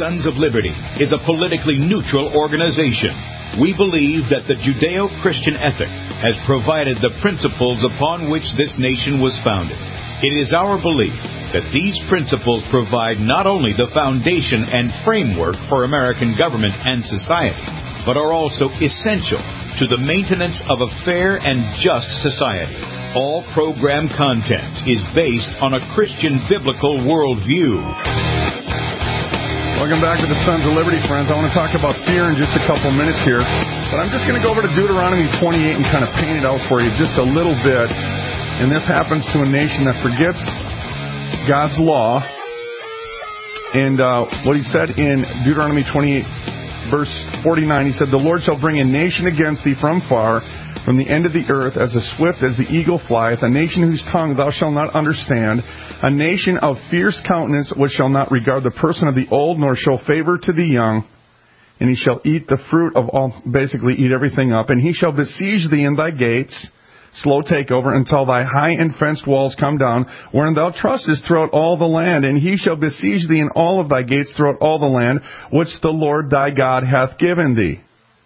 Sons of Liberty is a politically neutral organization. We believe that the Judeo-Christian ethic has provided the principles upon which this nation was founded. It is our belief that these principles provide not only the foundation and framework for American government and society, but are also essential to the maintenance of a fair and just society. All program content is based on a Christian biblical worldview. Welcome back to the Sons of Liberty, friends. I want to talk about fear in just a couple minutes here. But I'm just going to go over to Deuteronomy 28 and kind of paint it out for you just a little bit. And this happens to a nation that forgets God's law. And what he said in Deuteronomy 28, verse 49, he said, "The Lord shall bring a nation against thee from far, from the end of the earth, as swift as the eagle flieth, a nation whose tongue thou shalt not understand, a nation of fierce countenance, which shall not regard the person of the old, nor show favor to the young. And he shall eat the fruit of all," basically eat everything up, "and he shall besiege thee in thy gates," slow takeover, "until thy high and fenced walls come down, wherein thou trustest throughout all the land. And he shall besiege thee in all of thy gates throughout all the land, which the Lord thy God hath given thee."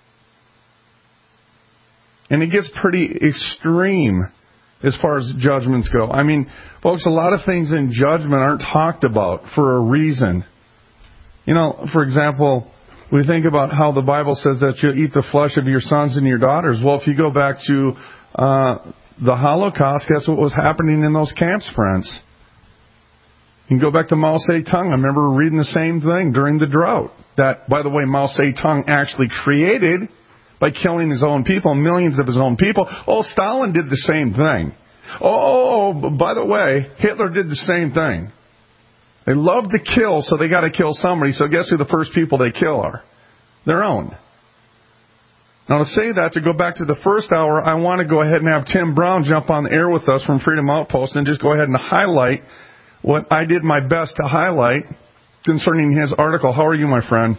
And it gets pretty extreme as far as judgments go. I mean, folks, a lot of things in judgment aren't talked about for a reason. You know, for example, we think about how the Bible says that you'll eat the flesh of your sons and your daughters. Well, if you go back to the Holocaust, guess what was happening in those camps, friends? You can go back to Mao Zedong. I remember reading the same thing during the drought. That, by the way, Mao Zedong actually created by killing his own people, millions of his own people. Oh, Stalin did the same thing. Oh, by the way, Hitler did the same thing. They love to kill, so they got to kill somebody. So guess who the first people they kill are? Their own. Now, to say that, to go back to the first hour, I want to go ahead and have Tim Brown jump on the air with us from Freedom Outpost and just go ahead and highlight what I did my best to highlight concerning his article. How are you, my friend?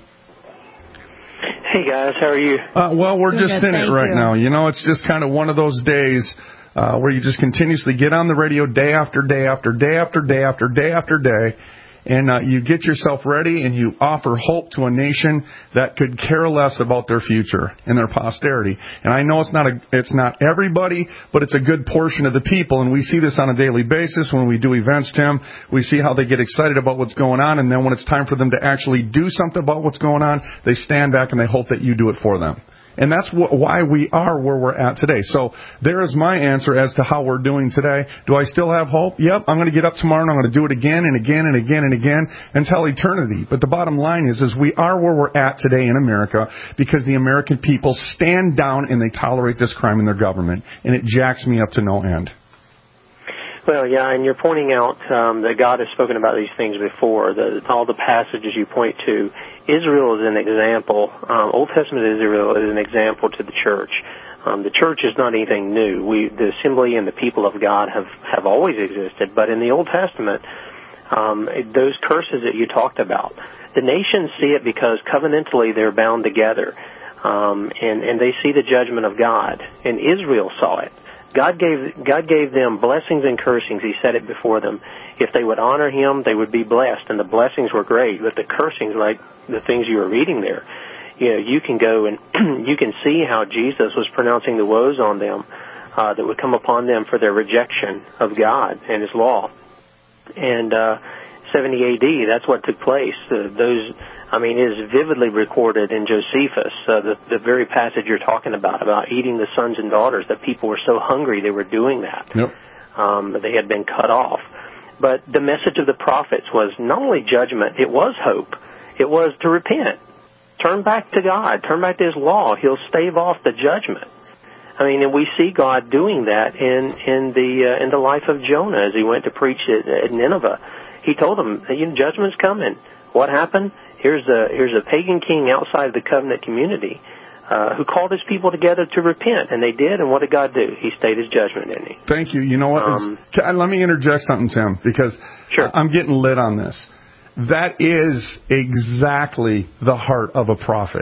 Hey, guys. How are you? Well, we're just in it right now. You know, it's just kind of one of those days where you just continuously get on the radio day after day after day after day after day after day, and you get yourself ready and you offer hope to a nation that could care less about their future and their posterity. And I know it's not everybody, but it's a good portion of the people, and we see this on a daily basis when we do events, Tim. We see how they get excited about what's going on, and then when it's time for them to actually do something about what's going on, they stand back and they hope that you do it for them. And that's why we are where we're at today. So there is my answer as to how we're doing today. Do I still have hope? Yep. I'm going to get up tomorrow and I'm going to do it again and again and again and again until eternity. But the bottom line is we are where we're at today in America because the American people stand down and they tolerate this crime in their government. And it jacks me up to no end. Well, yeah, and you're pointing out that God has spoken about these things before. All the passages you point to, Israel is an example. Old Testament Israel is an example to the church. The church is not anything new. The assembly and the people of God have always existed. But in the Old Testament, those curses that you talked about, the nations see it because covenantally they're bound together, and they see the judgment of God. And Israel saw it. God gave them blessings and cursings. He said it before them. If they would honor Him, they would be blessed, and the blessings were great. But the cursings, like the things you were reading there, you can go and you can see how Jesus was pronouncing the woes on them that would come upon them for their rejection of God and His law. And 70 A.D., that's what took place. It is vividly recorded in Josephus, the very passage you're talking about eating the sons and daughters, that people were so hungry they were doing that. Yep. They had been cut off. But the message of the prophets was not only judgment, it was hope. It was to repent. Turn back to God. Turn back to His law. He'll stave off the judgment. And we see God doing that in the life of Jonah as he went to preach at Nineveh. He told them, judgment's coming. What happened? Here's a pagan king outside the covenant community who called his people together to repent, and they did. And what did God do? He stayed His judgment, didn't He? Thank you. You know what? Let me interject something, Tim, because sure. I'm getting lit on this. That is exactly the heart of a prophet.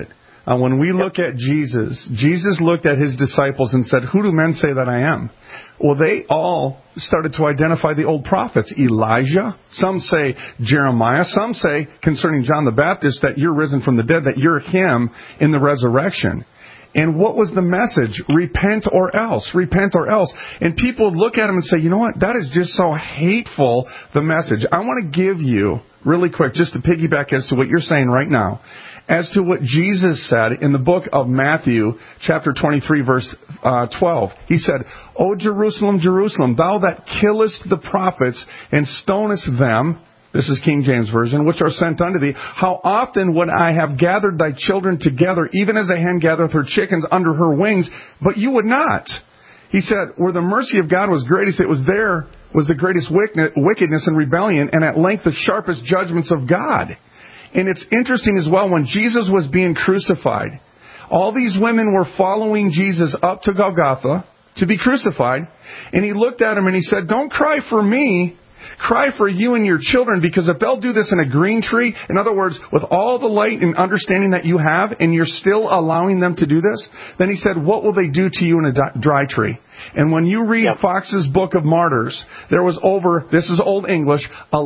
When we look at Jesus, Jesus looked at his disciples and said, who do men say that I am? Well, they all started to identify the old prophets. Elijah, some say Jeremiah, some say concerning John the Baptist that you're risen from the dead, that you're him in the resurrection. And what was the message? Repent or else. Repent or else. And people look at him and say, you know what? That is just so hateful, the message. I want to give you, really quick, just to piggyback as to what you're saying right now, as to what Jesus said in the book of Matthew, chapter 23, verse 12. He said, O Jerusalem, Jerusalem, thou that killest the prophets and stonest them, this is King James Version, which are sent unto thee, how often would I have gathered thy children together, even as a hen gathereth her chickens under her wings, but you would not. He said, where the mercy of God was greatest, it was there was the greatest wickedness and rebellion, and at length the sharpest judgments of God. And it's interesting as well, when Jesus was being crucified, all these women were following Jesus up to Golgotha to be crucified, and he looked at them and he said, don't cry for me, cry for you and your children, because if they'll do this in a green tree, in other words, with all the light and understanding that you have, and you're still allowing them to do this, then he said, what will they do to you in a dry tree? And when you read Fox's Book of Martyrs, there was over, this is Old English,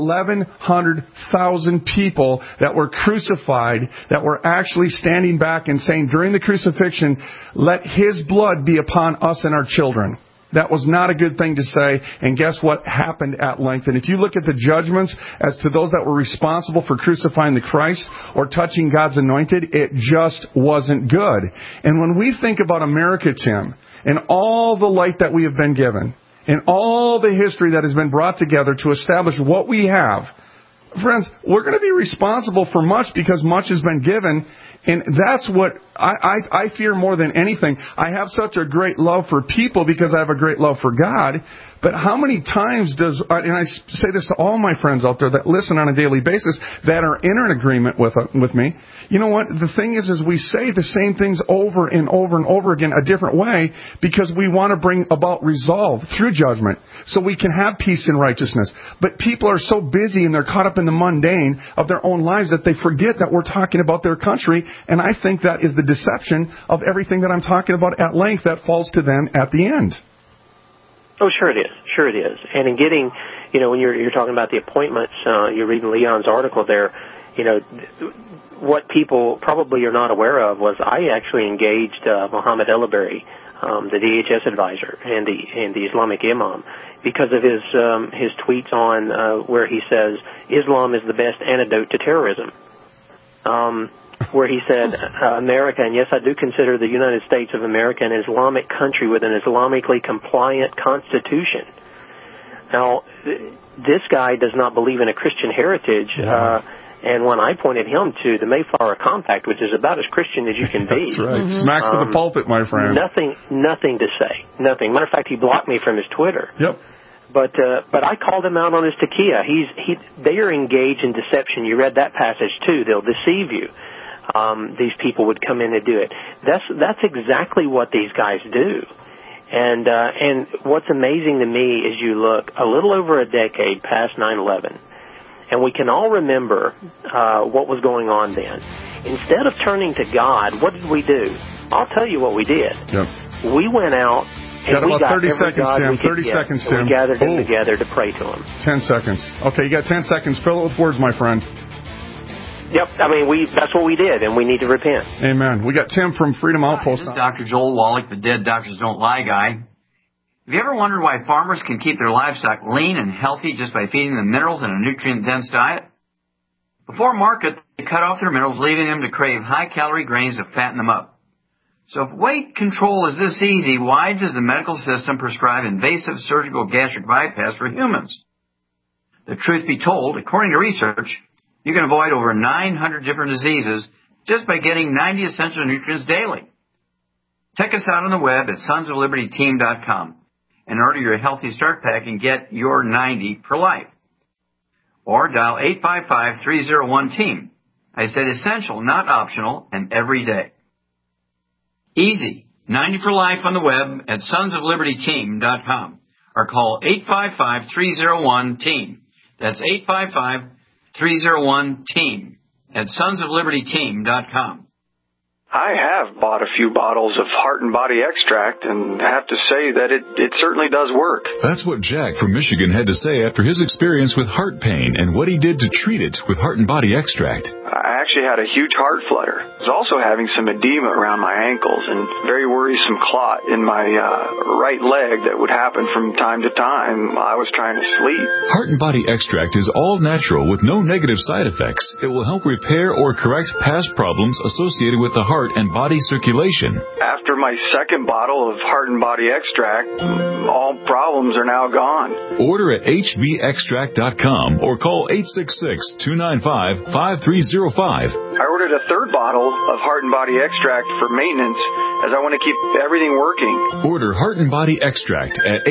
1,100,000 people that were crucified, that were actually standing back and saying during the crucifixion, let his blood be upon us and our children. That was not a good thing to say, and guess what happened at length? And if you look at the judgments as to those that were responsible for crucifying the Christ or touching God's anointed, it just wasn't good. And when we think about America, Tim, and all the light that we have been given, and all the history that has been brought together to establish what we have, friends, we're going to be responsible for much because much has been given. And that's what I fear more than anything. I have such a great love for people because I have a great love for God. But how many times does, and I say this to all my friends out there that listen on a daily basis that are in an agreement with me, you know what? The thing is we say the same things over and over and over again a different way because we want to bring about resolve through judgment so we can have peace and righteousness. But people are so busy and they're caught up in the mundane of their own lives that they forget that we're talking about their country. And I think that is the deception of everything that I'm talking about at length that falls to them at the end. Oh, sure it is. Sure it is. And in getting, when you're talking about the appointments, you're reading Leon's article there, what people probably are not aware of was I actually engaged Mohammed Elleberry, the DHS advisor and the Islamic imam, because of his tweets on where he says Islam is the best antidote to terrorism. Where he said, America, and yes, I do consider the United States of America an Islamic country with an Islamically compliant constitution. Now, this guy does not believe in a Christian heritage, and when I pointed him to the Mayflower Compact, which is about as Christian as you can be. That's right. Smacks of the pulpit, my friend. Nothing to say. Nothing. Matter of fact, he blocked me from his Twitter. Yep. But I called him out on his taqiyya. They are engaged in deception. You read that passage too. They'll deceive you. These people would come in and do it. That's exactly what these guys do. And what's amazing to me is you look a little over a decade past 9/11, and we can all remember what was going on then. Instead of turning to God, what did we do? I'll tell you what we did. Yep. We went out and we got 30 seconds, Tim. 30 seconds, Tim. We gathered them together to pray to him. 10 seconds. Okay, you got 10 seconds. Fill it with words, my friend. Yep, that's what we did, and we need to repent. Amen. We got Tim from Freedom Outpost. This is Dr. Joel Wallach, the Dead Doctors Don't Lie guy. Have you ever wondered why farmers can keep their livestock lean and healthy just by feeding them minerals and a nutrient-dense diet? Before market, they cut off their minerals, leaving them to crave high-calorie grains to fatten them up. So if weight control is this easy, why does the medical system prescribe invasive surgical gastric bypass for humans? The truth be told, according to research, you can avoid over 900 different diseases just by getting 90 essential nutrients daily. Check us out on the web at sonsoflibertyteam.com and order your Healthy Start Pack and get your 90 for life. Or dial 855-301-TEAM. I said essential, not optional, and every day. Easy. 90 for life on the web at sonsoflibertyteam.com or call 855-301-TEAM. That's 855-301-TEAM at sonsoflibertyteam.com. I have bought a few bottles of Heart and Body Extract and have to say that it certainly does work. That's what Jack from Michigan had to say after his experience with heart pain and what he did to treat it with Heart and Body Extract. I actually had a huge heart flutter. I was also having some edema around my ankles and very worrisome clot in my right leg that would happen from time to time while I was trying to sleep. Heart and Body Extract is all natural with no negative side effects. It will help repair or correct past problems associated with the heart and body circulation. After my second bottle of Heart and Body Extract, all problems are now gone. Order at hbextract.com or call 866-295-5305. I ordered a third bottle of Heart and Body Extract for maintenance as I want to keep everything working. Order Heart and Body Extract at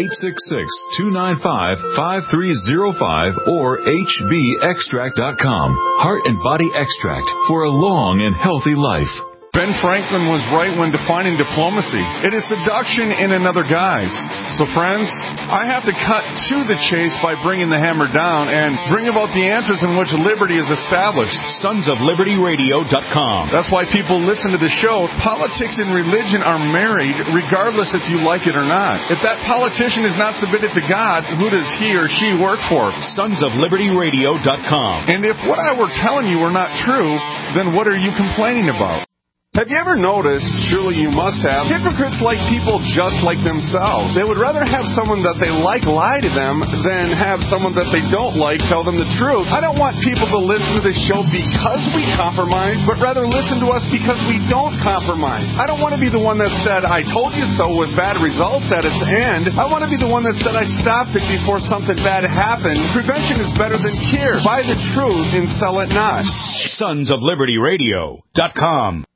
866-295-5305 or hbextract.com. Heart and Body Extract for a long and healthy life. Ben Franklin was right when defining diplomacy. It is seduction in another guise. So friends, I have to cut to the chase by bringing the hammer down and bring about the answers in which liberty is established. SonsOfLibertyRadio.com. That's why people listen to the show. Politics and religion are married regardless if you like it or not. If that politician is not submitted to God, who does he or she work for? SonsOfLibertyRadio.com. And if what I were telling you were not true, then what are you complaining about? Have you ever noticed, surely you must have, hypocrites like people just like themselves. They would rather have someone that they like lie to them than have someone that they don't like tell them the truth. I don't want people to listen to this show because we compromise, but rather listen to us because we don't compromise. I don't want to be the one that said, I told you so with bad results at its end. I want to be the one that said, I stopped it before something bad happened. Prevention is better than cure. Buy the truth and sell it not. SonsOfLibertyRadio.com.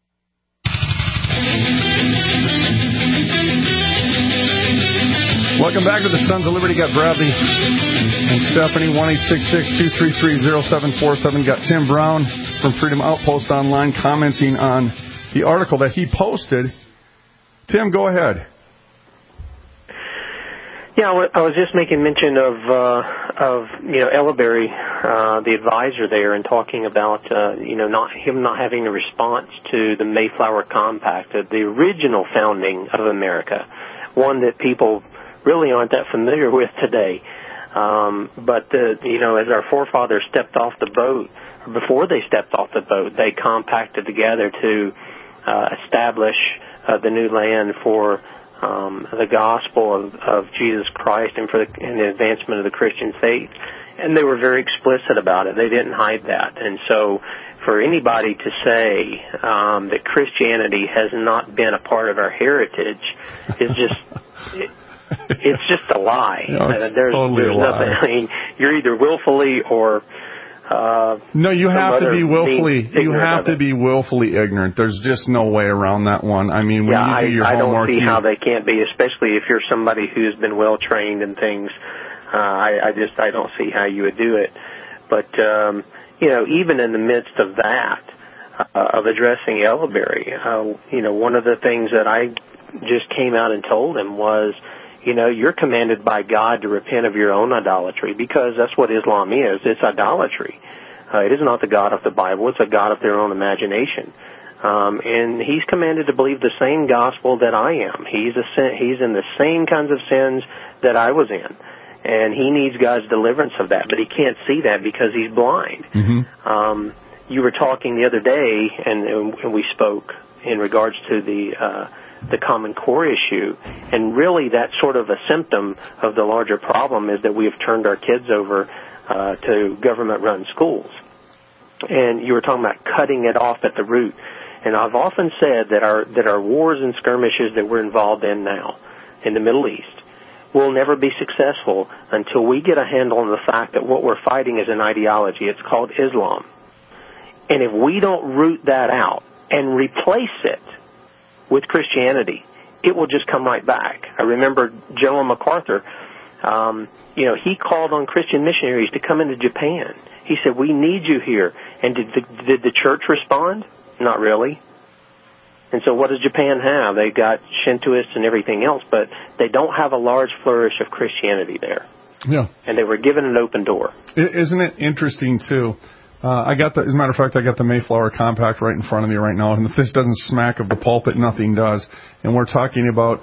Welcome back to the Sons of Liberty. Got Bradley and Stephanie, 1-866-233-0747. Got Tim Brown from Freedom Outpost Online commenting on the article that he posted. Tim, go ahead. Yeah, I was just making mention of Elleberry, the advisor there, and talking about not having a response to the Mayflower Compact, the original founding of America, one that people really aren't that familiar with today. But as our forefathers stepped off the boat, or before they stepped off the boat, they compacted together to establish the new land for the gospel of Jesus Christ and for the advancement of the Christian faith. And they were very explicit about it. They didn't hide that. And so for anybody to say that Christianity has not been a part of our heritage is just... It's just a lie. There's totally a lie. Nothing. I mean, you're either willfully or no. You have to be willfully. You have to be willfully ignorant. There's just no way around that one. I mean, when you do your homework, I don't see how they can't be, especially if you're somebody who's been well trained in things. I don't see how you would do it. But even in the midst of that, of addressing Elleberry, one of the things that I just came out and told him was, you're commanded by God to repent of your own idolatry, because that's what Islam is. It's idolatry. It is not the God of the Bible. It's a God of their own imagination. And he's commanded to believe the same gospel that I am. He's in the same kinds of sins that I was in. And he needs God's deliverance of that, but he can't see that because he's blind. Mm-hmm. You were talking the other day, and we spoke in regards to the Common Core issue, and really that's sort of a symptom of the larger problem is that we have turned our kids over to government-run schools. And you were talking about cutting it off at the root. And I've often said that our wars and skirmishes that we're involved in now in the Middle East will never be successful until we get a handle on the fact that what we're fighting is an ideology. It's called Islam. And if we don't root that out and replace it with Christianity, it will just come right back. I remember General MacArthur, he called on Christian missionaries to come into Japan. He said, we need you here. And did the church respond? Not really. And so what does Japan have? They got Shintoists and everything else, but they don't have a large flourish of Christianity there. Yeah. And they were given an open door. Isn't it interesting, too? as a matter of fact, I got the Mayflower Compact right in front of me right now, and if this doesn't smack of the pulpit, nothing does. And we're talking about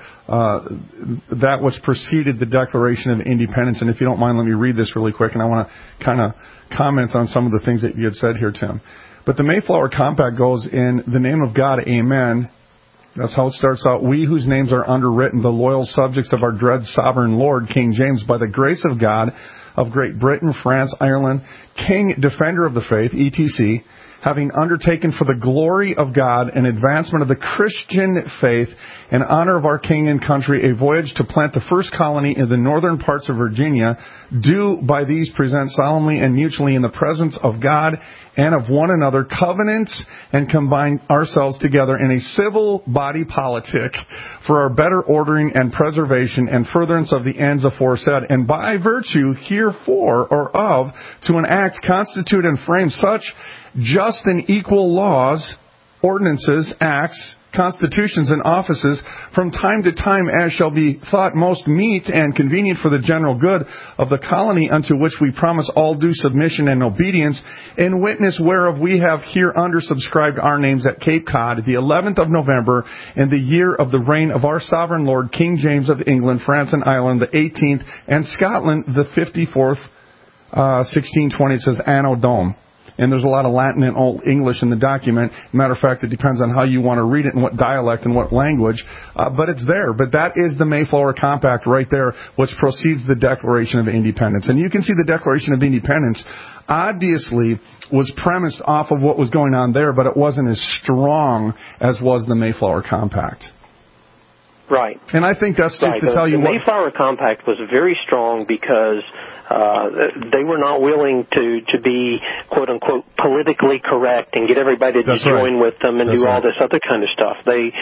that which preceded the Declaration of Independence. And if you don't mind, let me read this really quick, and I want to kind of comment on some of the things that you had said here, Tim. But the Mayflower Compact goes, in the name of God, amen. That's how it starts out. We whose names are underwritten, the loyal subjects of our dread sovereign Lord, King James, by the grace of God, of Great Britain, France, Ireland, King, Defender of the Faith, etc., having undertaken for the glory of God and advancement of the Christian faith and honor of our King and country a voyage to plant the first colony in the northern parts of Virginia, do by these present solemnly and mutually in the presence of God and of one another covenants and combine ourselves together in a civil body politic for our better ordering and preservation and furtherance of the ends aforesaid, and by virtue herefore or of to enact, constitute, and frame such just and equal laws, ordinances, acts, constitutions, and offices from time to time as shall be thought most meet and convenient for the general good of the colony, unto which we promise all due submission and obedience, in witness whereof we have hereunder subscribed our names at Cape Cod, the 11th of November, in the year of the reign of our sovereign Lord, King James of England, France, and Ireland, the 18th, and Scotland, the 54th, 1620. It says Anno Dom. And there's a lot of Latin and Old English in the document. Matter of fact, it depends on how you want to read it and what dialect and what language. But it's there. But that is the Mayflower Compact right there, which precedes the Declaration of Independence. And you can see the Declaration of Independence obviously was premised off of what was going on there, but it wasn't as strong as was the Mayflower Compact. Right. And I think that's right. to tell you what... The Mayflower Compact was very strong because they were not willing to be, quote unquote, politically correct and get everybody to join with them and do all this other kind of stuff. They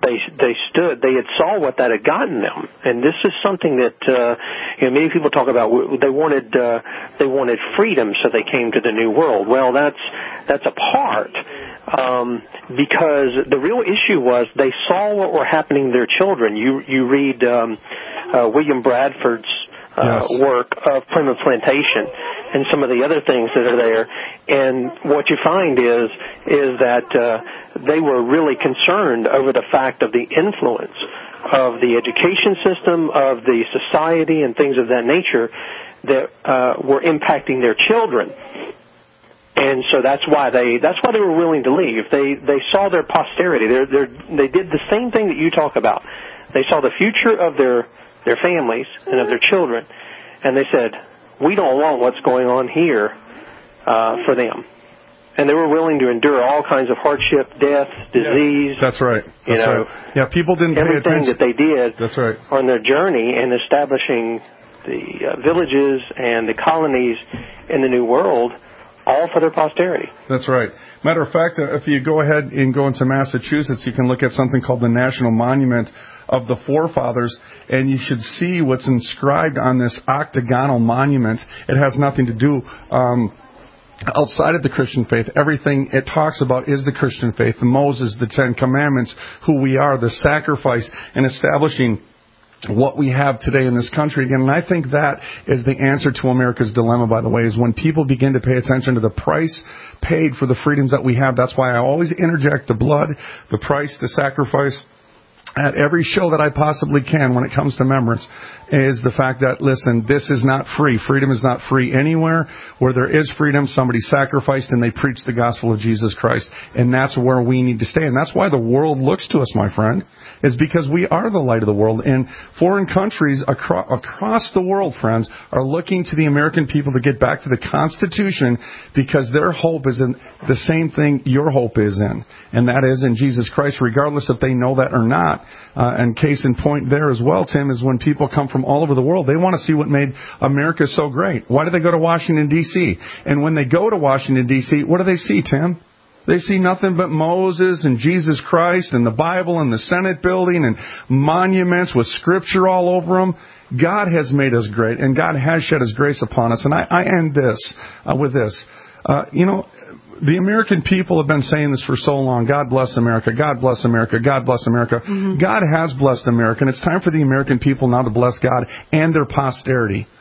had saw what that had gotten them, and this is something that many people talk about. They wanted freedom, so they came to the New World. Well, that's a part. Because the real issue was they saw what were happening to their children. You read William Bradford's work of Plymouth Plantation and some of the other things that are there, and what you find is that they were really concerned over the fact of the influence of the education system, of the society, and things of that nature that were impacting their children. And so that's why they were willing to leave. They saw their posterity. They did the same thing that you talk about. They saw the future of their families and of their children, and they said, we don't want what's going on here for them. And they were willing to endure all kinds of hardship, death, disease. That's right. That's right. Yeah, people didn't pay attention. Everything that they did That's right. on their journey in establishing the villages and the colonies in the New World, all for their posterity. That's right. Matter of fact, if you go ahead and go into Massachusetts, you can look at something called the National Monument of the Forefathers, and you should see what's inscribed on this octagonal monument. It has nothing to do outside of the Christian faith. Everything it talks about is the Christian faith, the Moses, the Ten Commandments, who we are, the sacrifice, and establishing what we have today in this country again. And I think that is the answer to America's dilemma, by the way, is when people begin to pay attention to the price paid for the freedoms that we have. That's why I always interject the blood, the price, the sacrifice at every show that I possibly can when it comes to remembrance, is the fact that, listen, this is not free. Freedom is not free anywhere. Where there is freedom, somebody sacrificed and they preached the gospel of Jesus Christ. And that's where we need to stay. And that's why the world looks to us, my friend, is because we are the light of the world. And foreign countries across the world, friends, are looking to the American people to get back to the Constitution, because their hope is in the same thing your hope is in. And that is in Jesus Christ, regardless if they know that or not. And case in point there as well, Tim, is when people come from all over the world, they want to see what made America so great. Why do they go to Washington, D.C.? And when they go to Washington, D.C., what do they see, Tim? They see nothing but Moses and Jesus Christ and the Bible and the Senate building and monuments with Scripture all over them. God has made us great, and God has shed His grace upon us. And I end this with this. The American people have been saying this for so long. God bless America. God bless America. God bless America. Mm-hmm. God has blessed America, and it's time for the American people now to bless God and their posterity.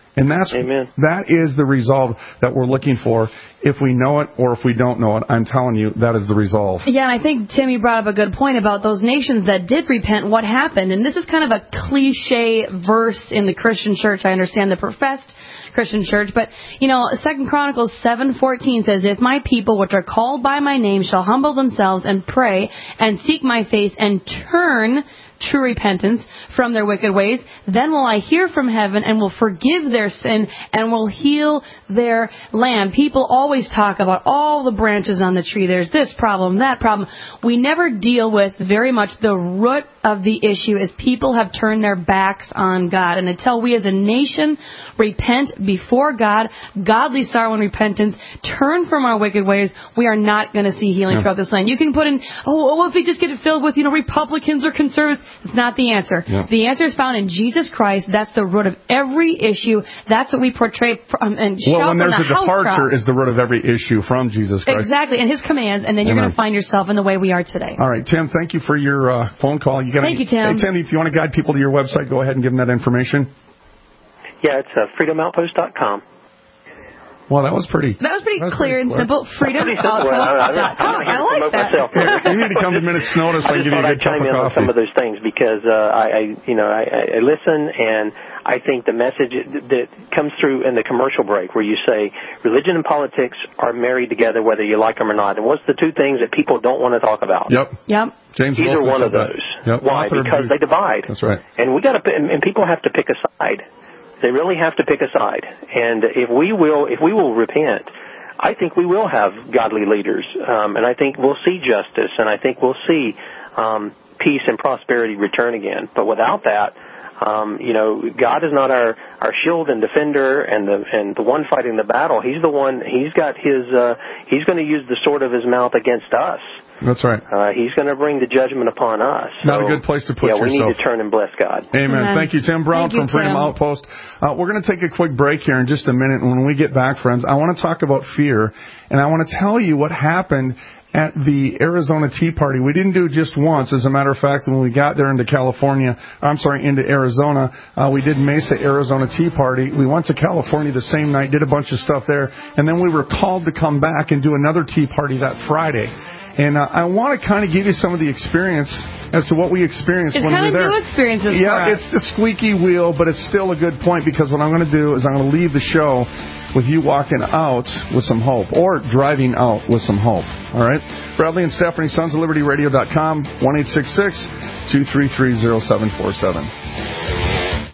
And that is the resolve that we're looking for. If we know it or if we don't know it, I'm telling you, that is the resolve. Yeah, and I think, Tim, you brought up a good point about those nations that did repent, what happened. And this is kind of a cliche verse in the Christian church. I understand the professed Christian church. But, 2 Chronicles 7:14 says, if my people, which are called by my name, shall humble themselves and pray and seek my face and turn true repentance from their wicked ways, then will I hear from heaven and will forgive their sin and will heal their land. People always talk about all the branches on the tree. There's this problem, that problem. We never deal with very much the root of the issue is people have turned their backs on God. And until we as a nation repent before God, godly sorrow and repentance, turn from our wicked ways, we are not going to see healing throughout this land. You can put in, if we just get it filled with, Republicans or conservatives, it's not the answer. Yeah. The answer is found in Jesus Christ. That's the root of every issue. That's what we portray and shout when there's a departure is the root of every issue from Jesus Christ. Exactly, and His commands, and then you're going to find yourself in the way we are today. All right, Tim, thank you for your phone call. Thank you, Tim. Hey, Tim, if you want to guide people to your website, go ahead and give them that information. Yeah, it's freedomoutpost.com. Well, that was pretty clear and simple. Freedomoutpost.com. I like that. You need to come to Minute's Notice and give you a good cup of coffee. On some of those things because I listen, and I think the message that comes through in the commercial break where you say religion and politics are married together whether you like them or not. And what's the two things that people don't want to talk about? Yep. James Either Wilson one of those. Yep. Why? Because they divide. That's right. And and people have to pick a side. They really have to pick a side. And if we will repent, I think we will have godly leaders. And I think we'll see justice, and I think we'll see peace and prosperity return again. But without that, God is not our shield and defender and the one fighting the battle. He's the one, he's got he's going to use the sword of his mouth against us. That's right. He's going to bring the judgment upon us. Not a good place to put yourself. Yeah, we need to turn and bless God. Amen. Thank you, Tim Brown from Freedom Outpost. We're going to take a quick break here in just a minute. And when we get back, friends, I want to talk about fear. And I want to tell you what happened at the Arizona Tea Party. We didn't do it just once. As a matter of fact, when we got there into into Arizona, we did Mesa, Arizona Tea Party. We went to California the same night, did a bunch of stuff there, and then we were called to come back and do another tea party that Friday. And I want to kind of give you some of the experience as to what we experienced when we were there. It's kind of new experiences for us. Yeah, it's the squeaky wheel, but it's still a good point because what I'm going to do is I'm going to leave the show with you walking out with some hope or driving out with some hope. All right? Bradley and Stephanie, Sons of Liberty Radio.com, 1-866-233-0747.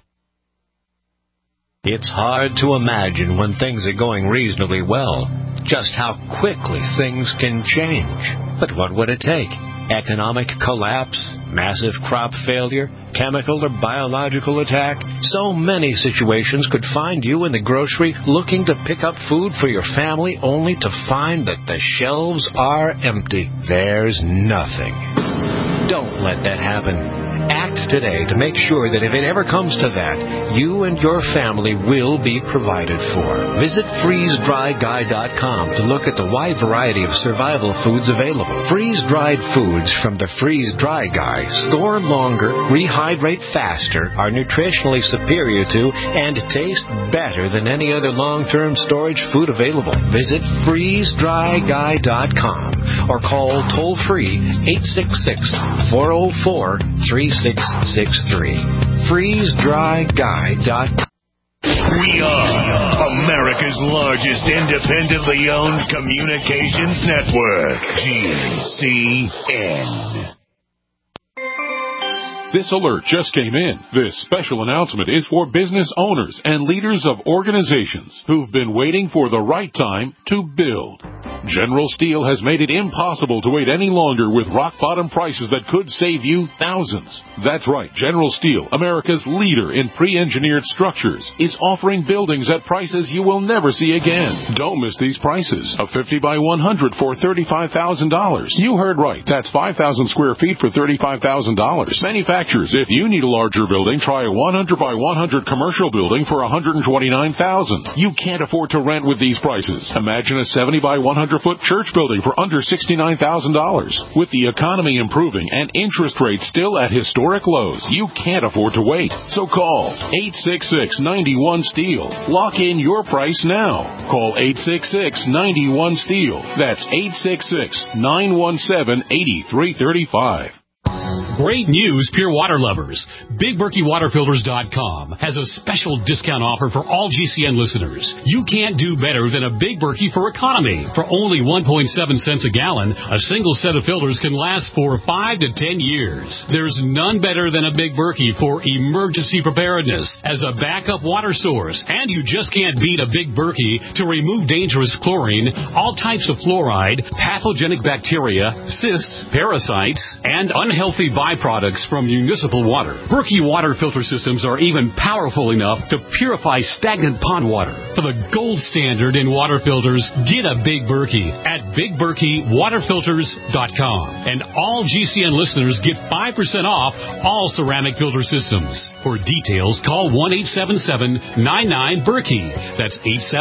It's hard to imagine when things are going reasonably well just how quickly things can change. But what would it take? Economic collapse, massive crop failure, chemical or biological attack? So many situations could find you in the grocery looking to pick up food for your family only to find that the shelves are empty. There's nothing. Don't let that happen. Act today to make sure that if it ever comes to that, you and your family will be provided for. Visit freezedryguy.com to look at the wide variety of survival foods available. Freeze-dried foods from the Freeze Dry Guy store longer, rehydrate faster, are nutritionally superior to, and taste better than any other long-term storage food available. Visit freezedryguy.com or call toll-free 866-404-3663. FreezeDryGuy.com. We are America's largest independently owned communications network, GCN. This alert just came in. This special announcement is for business owners and leaders of organizations who've been waiting for the right time to build. General Steel has made it impossible to wait any longer with rock-bottom prices that could save you thousands. That's right. General Steel, America's leader in pre-engineered structures, is offering buildings at prices you will never see again. Don't miss these prices. A 50 by 100 for $35,000. You heard right. That's 5,000 square feet for $35,000. Manufactured manufacturers. If you need a larger building, try a 100 by 100 commercial building for $129,000. You can't afford to rent with these prices. Imagine a 70 by 100 foot church building for under $69,000. With the economy improving and interest rates still at historic lows, you can't afford to wait. So call 866-91-STEEL. Lock in your price now. Call 866-91-STEEL. That's 866-917-8335. Great news, pure water lovers. BigBerkeyWaterFilters.com has a special discount offer for all GCN listeners. You can't do better than a Big Berkey for economy. For only 1.7 cents a gallon, a single set of filters can last for 5 to 10 years. There's none better than a Big Berkey for emergency preparedness as a backup water source. And you just can't beat a Big Berkey to remove dangerous chlorine, all types of fluoride, pathogenic bacteria, cysts, parasites, and unhealthy byproducts from municipal water. Berkey water filter systems are even powerful enough to purify stagnant pond water. For the gold standard in water filters, get a Big Berkey at BigBerkeyWaterFilters.com. And all GCN listeners get 5% off all ceramic filter systems. For details, call 1-877-99-BERKEY. That's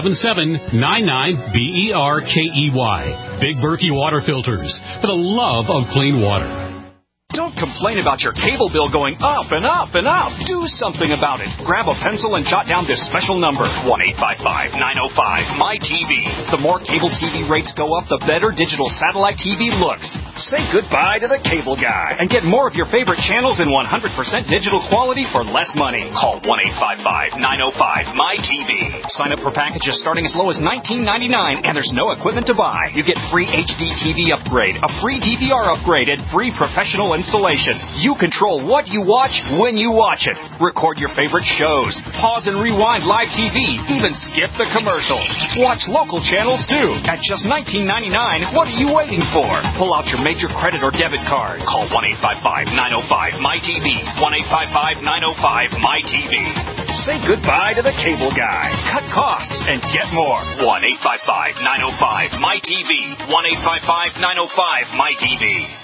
877-99-BERKEY. Big Berkey Water Filters, for the love of clean water. Don't complain about your cable bill going up and up and up. Do something about it. Grab a pencil and jot down this special number, 1-855-905-MY-TV. The more cable TV rates go up, the better digital satellite TV looks. Say goodbye to the cable guy and get more of your favorite channels in 100% digital quality for less money. Call 1-855-905-MY-TV. Sign up for packages starting as low as $19.99, and there's no equipment to buy. You get free HD TV upgrade, a free DVR upgrade, and free professional installation. You control what you watch when you watch it. Record your favorite shows. Pause and rewind live TV. Even skip the commercials. Watch local channels too. At just $19.99, what are you waiting for? Pull out your major credit or debit card. Call 1-855-905-MY-TV. 1-855-905-MY-TV. Say goodbye to the cable guy. Cut costs and get more. 1-855-905-MY-TV. 1-855-905-MY-TV.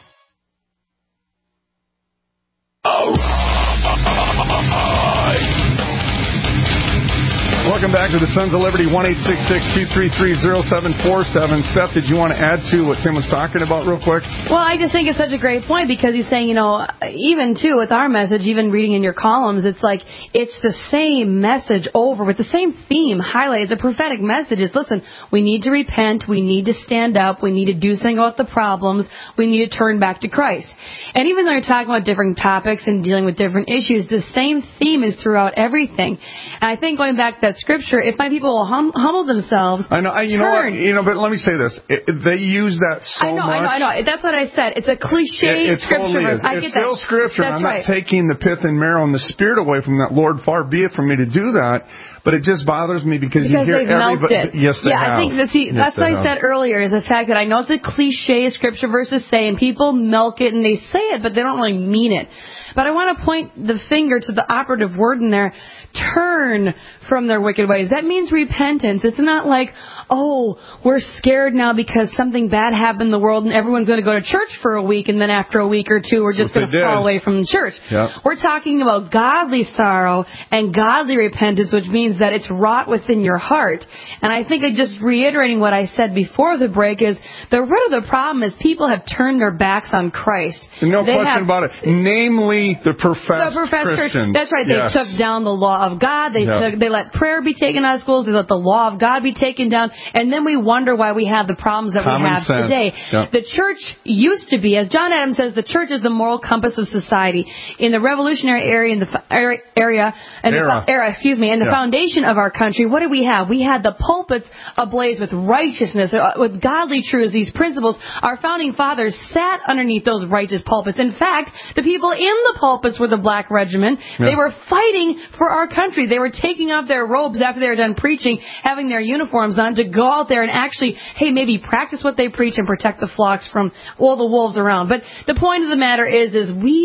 Welcome back to the Sons of Liberty, 1-866-233-0747. Steph, did you want to add to what Tim was talking about real quick? Well, I just think it's such a great point because he's saying, even too with our message, even reading in your columns, it's like it's the same message over with the same theme highlighted. It's a prophetic message. It's, listen, we need to repent. We need to stand up. We need to do something about the problems. We need to turn back to Christ. And even though you're talking about different topics and dealing with different issues, the same theme is throughout everything. And I think going back to that scripture, if my people will humble themselves, I know, you know what? But let me say this: they use that so much. I know. That's what I said. It's a cliche scripture totally verse. I it's get still that. scripture. That's I'm not taking the pith and marrow and the spirit away from that. Lord, far be it from me to do that. But it just bothers me because you hear everybody. Yes, they have. I think that's what I said earlier. Is the fact that I know it's a cliche scripture verse to say, and people milk it and they say it, but they don't really mean it. But I want to point the finger to the operative word in there. Turn from their wicked ways. That means repentance. It's not like, oh, we're scared now because something bad happened in the world and everyone's going to go to church for a week and then after a week or two we're just going to fall away from the church. Yep. We're talking about godly sorrow and godly repentance, which means that it's wrought within your heart. And I think just reiterating what I said before the break is the root of the problem is people have turned their backs on Christ. No question about it. Namely, the professed Christians. That's right. They took down the law of God. They let prayer be taken out of schools. They let the law of God be taken down. And then we wonder why we have the problems that we have today. Yep. The church used to be, as John Adams says, the church is the moral compass of society. In the revolutionary era, the foundation of our country, what did we have? We had the pulpits ablaze with righteousness, with godly truths, these principles. Our founding fathers sat underneath those righteous pulpits. In fact, the people in the pulpits were the Black Regiment. Yeah. They were fighting for our country. They were taking off their robes after they were done preaching, having their uniforms on to go out there and actually, maybe practice what they preach and protect the flocks from all the wolves around. But the point of the matter is we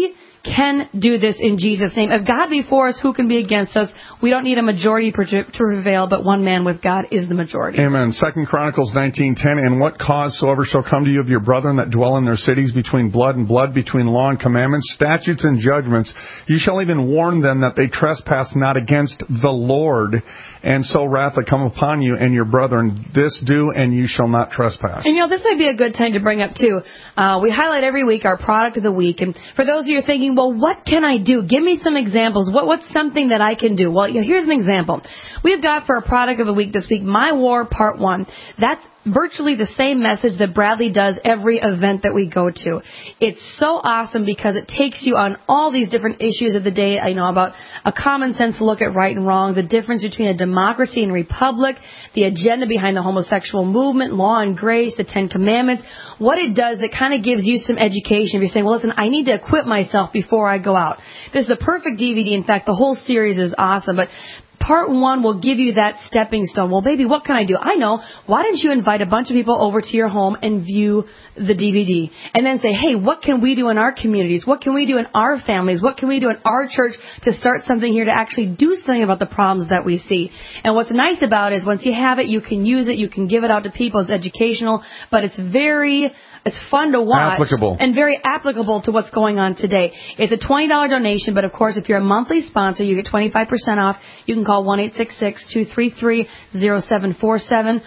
can do this in Jesus' name. If God be for us, who can be against us? We don't need a majority to prevail, but one man with God is the majority. Amen. 2 Chronicles 19:10, and what cause soever shall come to you of your brethren that dwell in their cities between blood and blood, between law and commandments, statutes and judgments, you shall even warn them that they trespass not against the Lord, and so wrath will come upon you and your brethren. This do, and you shall not trespass. And this might be a good time to bring up too. We highlight every week our product of the week, and for those of you who are thinking, well, what can I do? Give me some examples. What's something that I can do? Well, here's an example. We've got for our product of the week this week, My War Part 1. That's virtually the same message that Bradley does every event that we go to. It's so awesome because it takes you on all these different issues of the day. About a common sense look at right and wrong, the difference between a democracy and republic, the agenda behind the homosexual movement, law and grace, the 10 Commandments. What it does, it kind of gives you some education. If you're saying, well, listen, I need to equip myself before I go out. This is a perfect DVD. In fact, the whole series is awesome. But Part 1 will give you that stepping stone. Well, baby, what can I do? I know. Why don't you invite a bunch of people over to your home and view the DVD? And then say, hey, what can we do in our communities? What can we do in our families? What can we do in our church to start something here to actually do something about the problems that we see? And what's nice about it is once you have it, you can use it. You can give it out to people. It's educational, but it's fun to watch. Applicable. And very applicable to what's going on today. It's a $20 donation, but of course, if you're a monthly sponsor, you get 25% off. You can call 1-866-233-0747,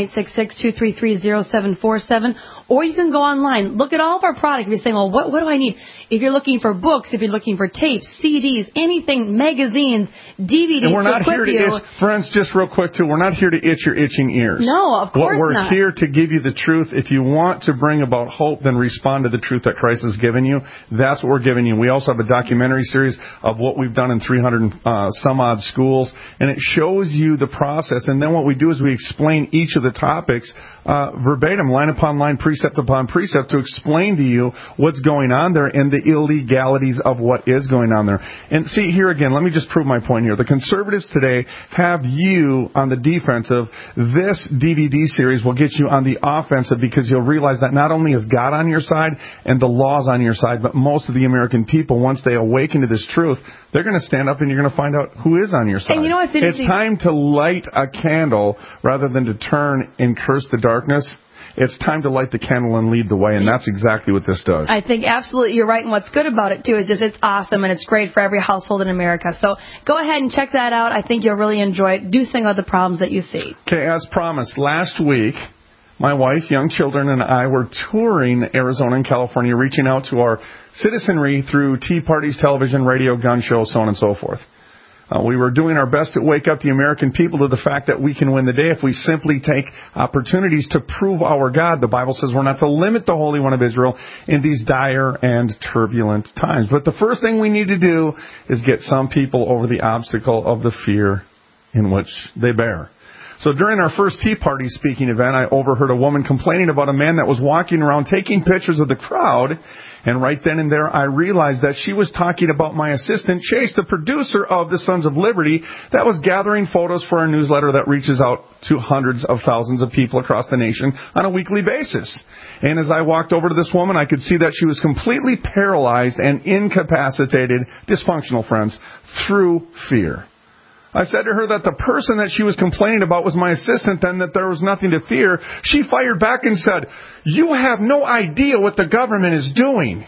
1-866-233-0747, or you can go online. Look at all of our products. If you're saying, well, what do I need? If you're looking for books, if you're looking for tapes, CDs, anything, magazines, DVDs, and we're not to here equip to you. Friends, just real quick, too, we're not here to itch your itching ears. No, of course not. We're here to give you the truth. If you want to bring about hope, then respond to the truth that Christ has given you. That's what we're giving you. We also have a documentary series of what we've done in 300 some odd schools, and it shows you the process. And then what we do is we explain each of the topics verbatim, line upon line, precept upon precept, to explain to you what's going on there and the illegalities of what is going on there. And see, here again, let me just prove my point here. The conservatives today have you on the defensive. This DVD series will get you on the offensive, because you'll realize that not only is God on your side and the law's on your side, but most of the American people, once they awaken to this truth, they're going to stand up and you're going to find out who is on your side. And you know what's interesting? It's time to light a candle rather than to turn and curse the darkness. It's time to light the candle and lead the way, and that's exactly what this does. I think absolutely you're right, and what's good about it, too, is just it's awesome, and it's great for every household in America. So go ahead and check that out. I think you'll really enjoy it. Do something about the problems that you see. Okay, as promised, last week, my wife, young children, and I were touring Arizona and California, reaching out to our citizenry through tea parties, television, radio, gun shows, so on and so forth. We were doing our best to wake up the American people to the fact that we can win the day if we simply take opportunities to prove our God. The Bible says we're not to limit the Holy One of Israel in these dire and turbulent times. But the first thing we need to do is get some people over the obstacle of the fear in which they bear. So during our first Tea Party speaking event, I overheard a woman complaining about a man that was walking around taking pictures of the crowd. And right then and there, I realized that she was talking about my assistant, Chase, the producer of the Sons of Liberty, that was gathering photos for our newsletter that reaches out to hundreds of thousands of people across the nation on a weekly basis. And as I walked over to this woman, I could see that she was completely paralyzed and incapacitated, dysfunctional, friends, through fear. I said to her that the person that she was complaining about was my assistant, and that there was nothing to fear. She fired back and said, "You have no idea what the government is doing."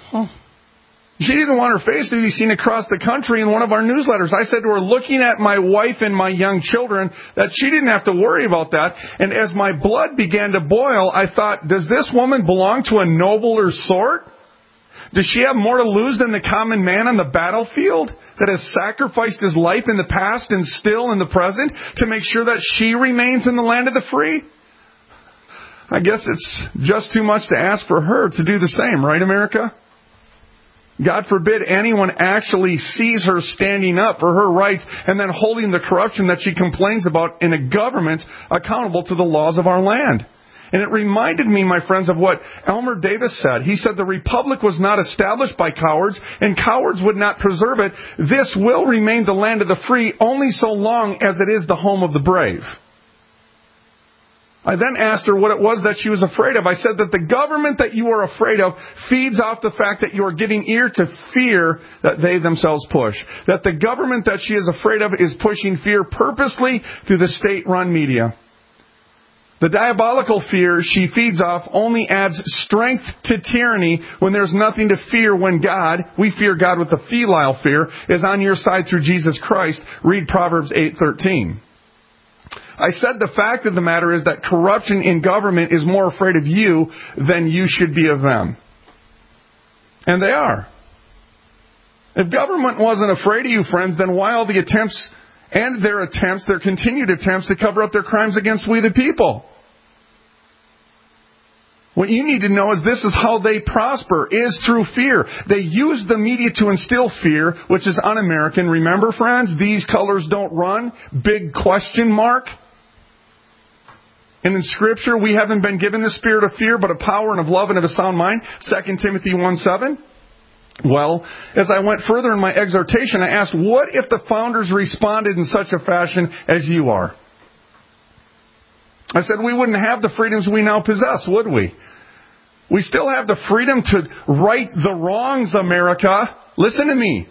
She didn't want her face to be seen across the country in one of our newsletters. I said to her, looking at my wife and my young children, that she didn't have to worry about that. And as my blood began to boil, I thought, does this woman belong to a nobler sort? Does she have more to lose than the common man on the battlefield that has sacrificed his life in the past and still in the present to make sure that she remains in the land of the free? I guess it's just too much to ask for her to do the same, right, America? God forbid anyone actually sees her standing up for her rights and then holding the corruption that she complains about in a government accountable to the laws of our land. And it reminded me, my friends, of what Elmer Davis said. He said the republic was not established by cowards, and cowards would not preserve it. This will remain the land of the free only so long as it is the home of the brave. I then asked her what it was that she was afraid of. I said that the government that you are afraid of feeds off the fact that you are giving ear to fear that they themselves push. That the government that she is afraid of is pushing fear purposely through the state-run media. The diabolical fear she feeds off only adds strength to tyranny when there's nothing to fear when God, we fear God with the filial fear, is on your side through Jesus Christ. Read Proverbs 8:13. I said the fact of the matter is that corruption in government is more afraid of you than you should be of them. And they are. If government wasn't afraid of you, friends, then why all the attempts and their continued attempts to cover up their crimes against we the people? What you need to know is this is how they prosper, is through fear. They use the media to instill fear, which is un-American. Remember, friends, these colors don't run. Big question mark. And in Scripture, we haven't been given the spirit of fear, but of power and of love and of a sound mind. 2 Timothy 1:7. Well, as I went further in my exhortation, I asked, what if the founders responded in such a fashion as you are? I said, we wouldn't have the freedoms we now possess, would we? We still have the freedom to right the wrongs, America. Listen to me.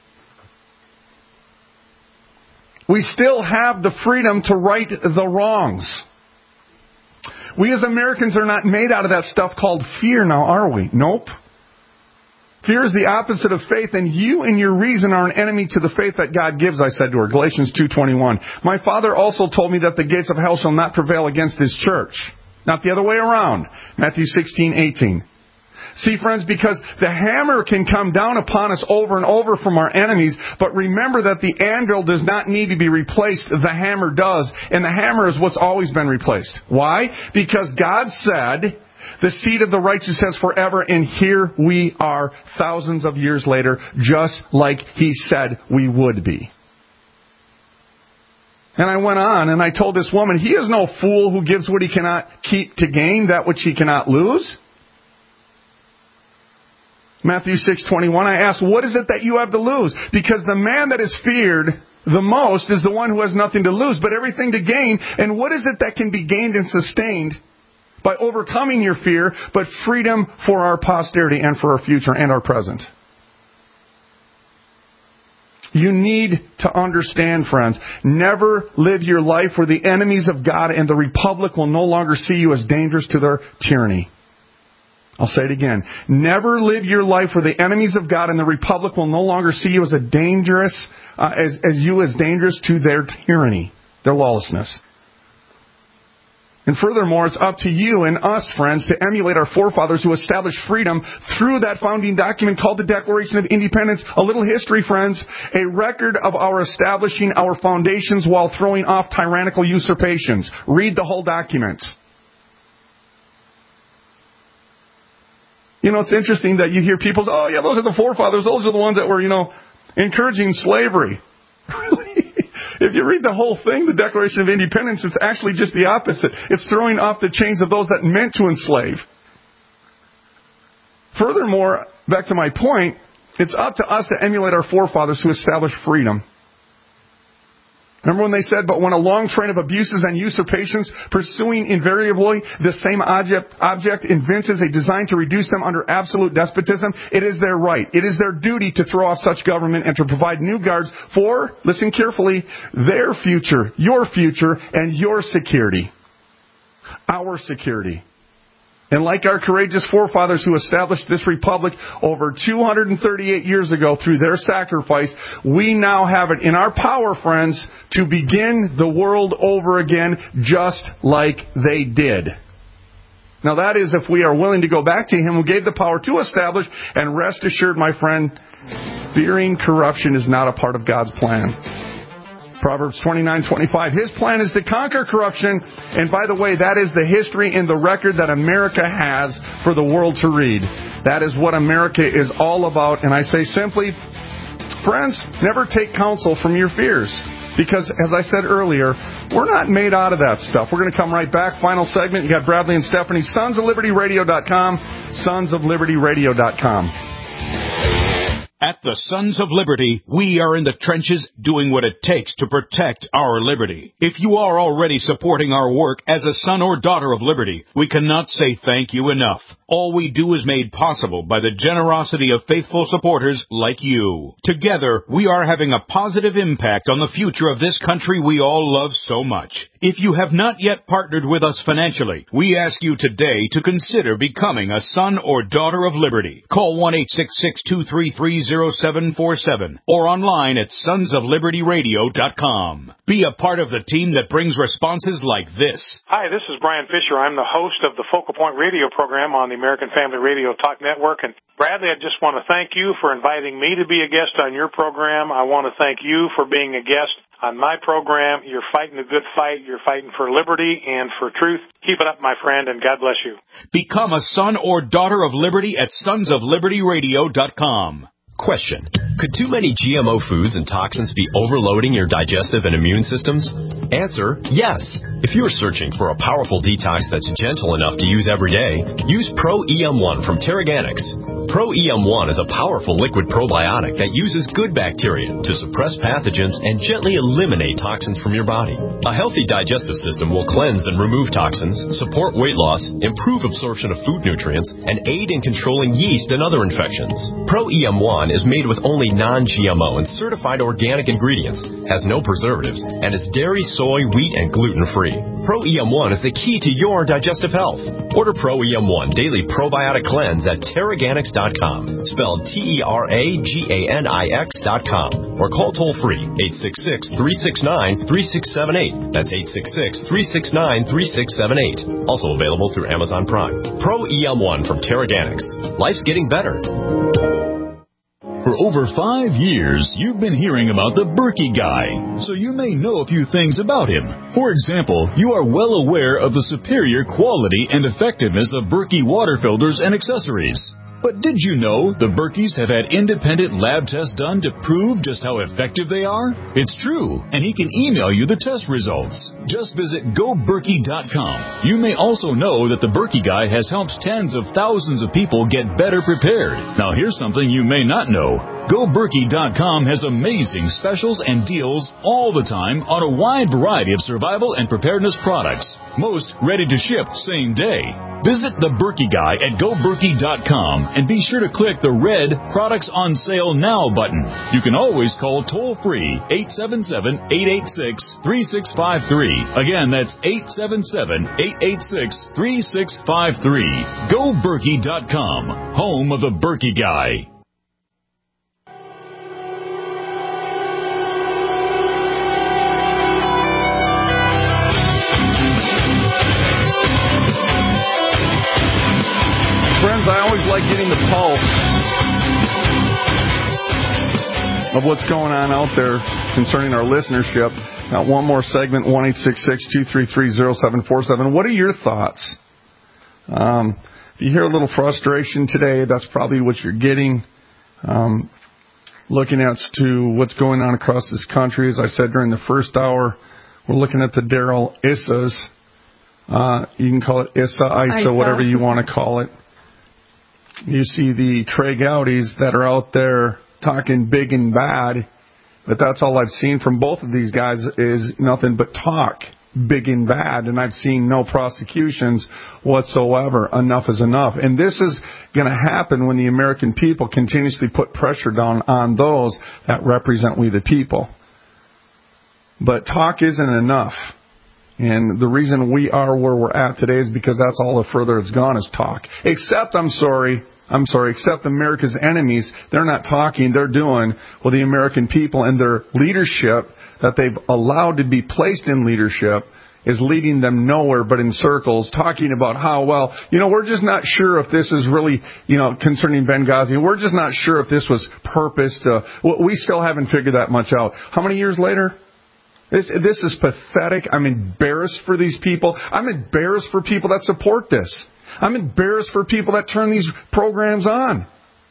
We still have the freedom to right the wrongs. We as Americans are not made out of that stuff called fear now, are we? Nope. Fear is the opposite of faith, and you and your reason are an enemy to the faith that God gives, I said to her. Galatians 2:21. My Father also told me that the gates of hell shall not prevail against His church. Not the other way around. Matthew 16:18. See, friends, because the hammer can come down upon us over and over from our enemies, but remember that the anvil does not need to be replaced. The hammer does, and the hammer is what's always been replaced. Why? Because God said, the seed of the righteous says forever, and here we are thousands of years later, just like He said we would be. And I went on, and I told this woman, He is no fool who gives what he cannot keep to gain that which he cannot lose. Matthew 6:21, I asked, what is it that you have to lose? Because the man that is feared the most is the one who has nothing to lose, but everything to gain. And what is it that can be gained and sustained by overcoming your fear, but freedom for our posterity and for our future and our present? You need to understand, friends, never live your life where the enemies of God and the Republic will no longer see you as dangerous to their tyranny. I'll say it again. Never live your life where the enemies of God and the Republic will no longer see you as dangerous to their tyranny, their lawlessness. And furthermore, it's up to you and us, friends, to emulate our forefathers who established freedom through that founding document called the Declaration of Independence. A little history, friends. A record of our establishing our foundations while throwing off tyrannical usurpations. Read the whole document. You know, it's interesting that you hear people say, oh, yeah, those are the forefathers. Those are the ones that were, encouraging slavery. Really? If you read the whole thing, the Declaration of Independence, it's actually just the opposite. It's throwing off the chains of those that meant to enslave. Furthermore, back to my point, it's up to us to emulate our forefathers who established freedom. Remember when they said, but when a long train of abuses and usurpations pursuing invariably the same object evinces a design to reduce them under absolute despotism, it is their right, it is their duty to throw off such government and to provide new guards for, listen carefully, their future, and your security. Our security. And like our courageous forefathers who established this republic over 238 years ago through their sacrifice, we now have it in our power, friends, to begin the world over again just like they did. Now that is if we are willing to go back to Him who gave the power to establish, and rest assured, my friend, fearing corruption is not a part of God's plan. Proverbs 29:25. His plan is to conquer corruption. And by the way, that is the history and the record that America has for the world to read. That is what America is all about. And I say simply, friends, never take counsel from your fears. Because, as I said earlier, we're not made out of that stuff. We're going to come right back. Final segment. You got Bradley and Stephanie. SonsOfLibertyRadio.com. SonsOfLibertyRadio.com. At the Sons of Liberty, we are in the trenches doing what it takes to protect our liberty. If you are already supporting our work as a son or daughter of liberty, we cannot say thank you enough. All we do is made possible by the generosity of faithful supporters like you. Together, we are having a positive impact on the future of this country we all love so much. If you have not yet partnered with us financially, we ask you today to consider becoming a son or daughter of liberty. Call 1-866-233-0747 or online at sonsoflibertyradio.com. Be a part of the team that brings responses like this. Hi, this is Brian Fisher. I'm the host of the Focal Point radio program on the American Family Radio Talk Network. And Bradley, I just want to thank you for inviting me to be a guest on your program. I want to thank you for being a guest on my program. You're fighting a good fight. You're fighting for liberty and for truth. Keep it up, my friend, and God bless you. Become a son or daughter of liberty at sonsoflibertyradio.com. Question. Could too many GMO foods and toxins be overloading your digestive and immune systems? Answer, yes. If you're searching for a powerful detox that's gentle enough to use every day, use Pro EM1 from Teraganix. Pro EM1 is a powerful liquid probiotic that uses good bacteria to suppress pathogens and gently eliminate toxins from your body. A healthy digestive system will cleanse and remove toxins, support weight loss, improve absorption of food nutrients, and aid in controlling yeast and other infections. Pro EM1 is made with only non-GMO and certified organic ingredients, has no preservatives, and is dairy, soy, wheat, and gluten-free. Pro EM1 is the key to your digestive health. Order Pro EM1 Daily Probiotic Cleanse at Teraganix.com, spelled Teraganix.com, or call toll-free 866-369-3678. That's 866-369-3678. Also available through Amazon Prime. Pro EM1 from Teraganix. Life's getting better. For over 5 years, you've been hearing about the Berkey Guy, so you may know a few things about him. For example, you are well aware of the superior quality and effectiveness of Berkey water filters and accessories. But did you know the Berkeys have had independent lab tests done to prove just how effective they are? It's true, and he can email you the test results. Just visit GoBerkey.com. You may also know that the Berkey Guy has helped tens of thousands of people get better prepared. Now here's something you may not know. GoBerkey.com has amazing specials and deals all the time on a wide variety of survival and preparedness products. Most ready to ship same day. Visit the Berkey Guy at GoBerkey.com and be sure to click the red Products on Sale Now button. You can always call toll-free 877-886-3653. Again, that's 877-886-3653. GoBerkey.com, home of the Berkey Guy. Friends, I always like getting the pulse of what's going on out there concerning our listenership. Now, one more segment, 1-866-233-0747. What are your thoughts? If you hear a little frustration today, that's probably what you're getting. Looking at to what's going on across this country, as I said during the first hour, we're looking at the Darrell Issas. You can call it ISA, whatever you want to call it. You see the Trey Gowdies that are out there talking big and bad, but that's all I've seen from both of these guys is nothing but talk big and bad, and I've seen no prosecutions whatsoever. Enough is enough. And this is going to happen when the American people continuously put pressure down on those that represent we the people. But talk isn't enough. And the reason we are where we're at today is because that's all the further it's gone is talk. Except, except America's enemies, they're not talking, they're doing what the American people and their leadership that they've allowed to be placed in leadership is leading them nowhere but in circles, talking about how, well, we're just not sure if this is really, concerning Benghazi. We're just not sure if this was purposed. We still haven't figured that much out. How many years later? This is pathetic. I'm embarrassed for these people. I'm embarrassed for people that support this. I'm embarrassed for people that turn these programs on.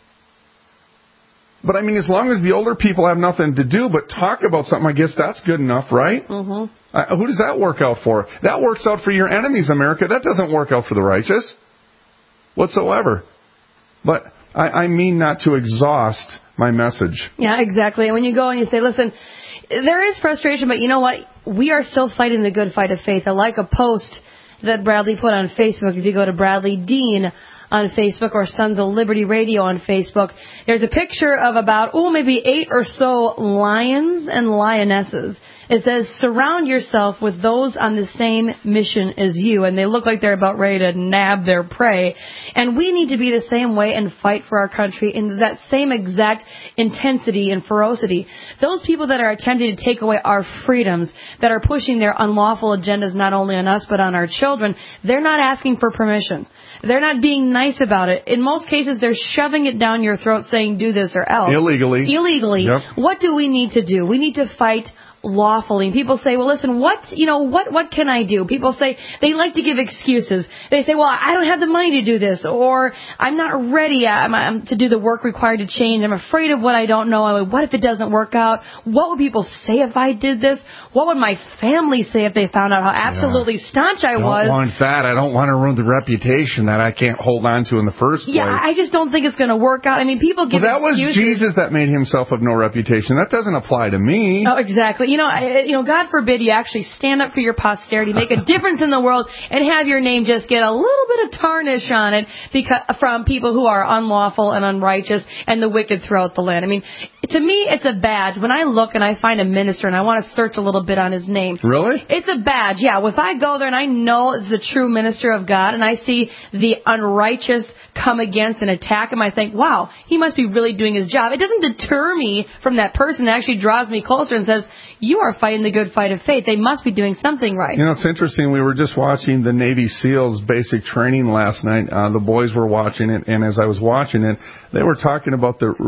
But as long as the older people have nothing to do but talk about something, I guess that's good enough, right? Mm-hmm. Who does that work out for? That works out for your enemies, America. That doesn't work out for the righteous whatsoever. But I mean not to exhaust my message. Yeah, exactly. And when you go and you say, listen, there is frustration, but you know what? We are still fighting the good fight of faith. I like a post that Bradley put on Facebook. If you go to Bradley Dean on Facebook or Sons of Liberty Radio on Facebook, there's a picture of about, maybe 8 or so lions and lionesses. It says, surround yourself with those on the same mission as you. And they look like they're about ready to nab their prey. And we need to be the same way and fight for our country in that same exact intensity and ferocity. Those people that are attempting to take away our freedoms, that are pushing their unlawful agendas not only on us but on our children, they're not asking for permission. They're not being nice about it. In most cases, they're shoving it down your throat saying, do this or else. Illegally. Yep. What do we need to do? We need to fight lawfully. And people say, well, listen, what can I do? People say, they like to give excuses. They say, well, I don't have the money to do this, or I'm not ready to do the work required to change. I'm afraid of what I don't know. What if it doesn't work out? What would people say if I did this? What would my family say if they found out how absolutely staunch I was? I don't want that. I don't want to ruin the reputation that I can't hold on to in the first place. Yeah, I just don't think it's going to work out. I mean, people give excuses. That was Jesus that made himself of no reputation. That doesn't apply to me. Oh, exactly. God forbid you actually stand up for your posterity, make a difference in the world, and have your name just get a little bit of tarnish on it from people who are unlawful and unrighteous and the wicked throughout the land. I mean, to me, it's a badge. When I look and I find a minister and I want to search a little bit on his name. Really? It's a badge, yeah. If I go there and I know it's a true minister of God and I see the unrighteous come against and attack him, I think, wow, he must be really doing his job. It doesn't deter me from that person. It actually draws me closer and says, you are fighting the good fight of faith. They must be doing something right. It's interesting. We were just watching the Navy SEALs basic training last night. The boys were watching it, and as I was watching it, they were talking about the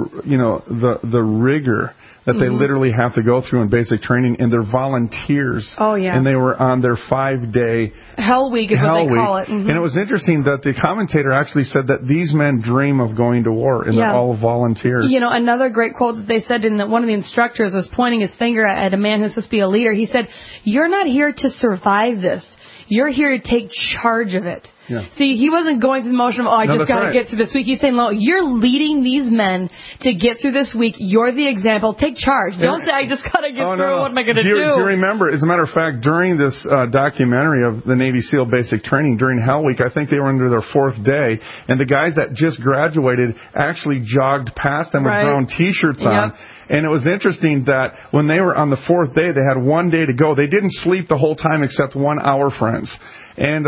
rigor that they literally have to go through in basic training, and they're volunteers. Oh, yeah. And they were on their 5-day Hell Week is what they call it. And it was interesting that the commentator actually said that these men dream of going to war, and they're all volunteers. Another great quote that they said one of the instructors was pointing his finger at a man who's supposed to be a leader. He said, you're not here to survive this. You're here to take charge of it. Yeah. See, he wasn't going through the motion of, I just got to get through this week. He's saying, no, you're leading these men to get through this week. You're the example. Take charge. Don't say, I just got to get through. No. What am I going to do? Do you remember, as a matter of fact, during this documentary of the Navy SEAL basic training during Hell Week, I think they were under their 4th day, and the guys that just graduated actually jogged past them with brown T-shirts on. And it was interesting that when they were on the 4th day, they had 1 day to go. They didn't sleep the whole time except 1 hour, friends. And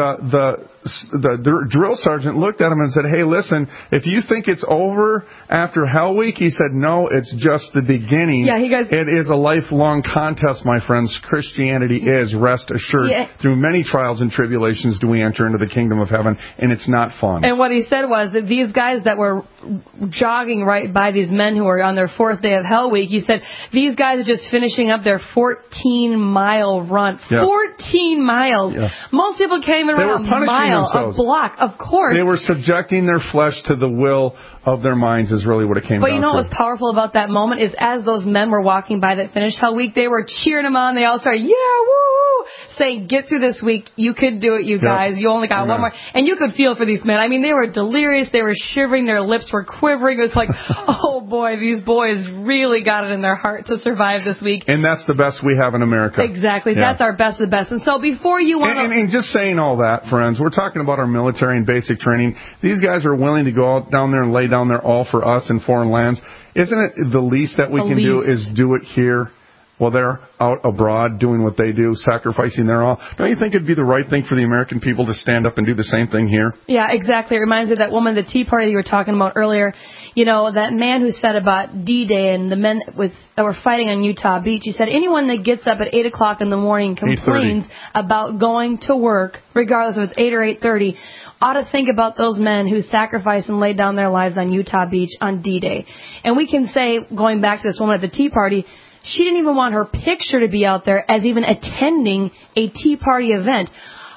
the drill sergeant looked at him and said, hey, listen, if you think it's over after Hell Week, he said, no, it's just the beginning. Yeah, it is a lifelong contest, my friends. Christianity is, rest assured. Yeah. Through many trials and tribulations do we enter into the kingdom of heaven, and it's not fun. And what he said was that these guys that were jogging right by these men who were on their 4th day of Hell Week, he said, these guys are just finishing up their 14-mile run. Yes. 14 miles. Yeah. Most people can't even run a mile, a block, of course. They were subjecting their flesh to the will of their minds is really what it came down to. But you know what was powerful about that moment is as those men were walking by that finished Hell Week, they were cheering them on. They all started, yeah, woo, saying, get through this week. You could do it, you guys. You only got one more. And you could feel for these men. I mean, they were delirious. They were shivering. Their lips were quivering. It was like, oh, boy, these boys really got it in their heart to survive this week. And that's the best we have in America. Exactly. Yeah. That's our best of the best. And so before you want to... And just saying all that, friends, we're talking about our military and basic training. These guys are willing to go out down there and lay down their all for us in foreign lands. Isn't it the least that we can do is do it here while they're out abroad doing what they do, sacrificing their all? Don't you think it'd be the right thing for the American people to stand up and do the same thing here? Yeah, exactly. It reminds me of that woman, the Tea Party you were talking about earlier. That man who said about D-Day and the men that were fighting on Utah Beach, he said anyone that gets up at 8 o'clock in the morning and complains about going to work, regardless if it's 8 or 8:30, ought to think about those men who sacrificed and laid down their lives on Utah Beach on D-Day. And we can say, going back to this woman at the Tea Party, she didn't even want her picture to be out there as even attending a Tea Party event.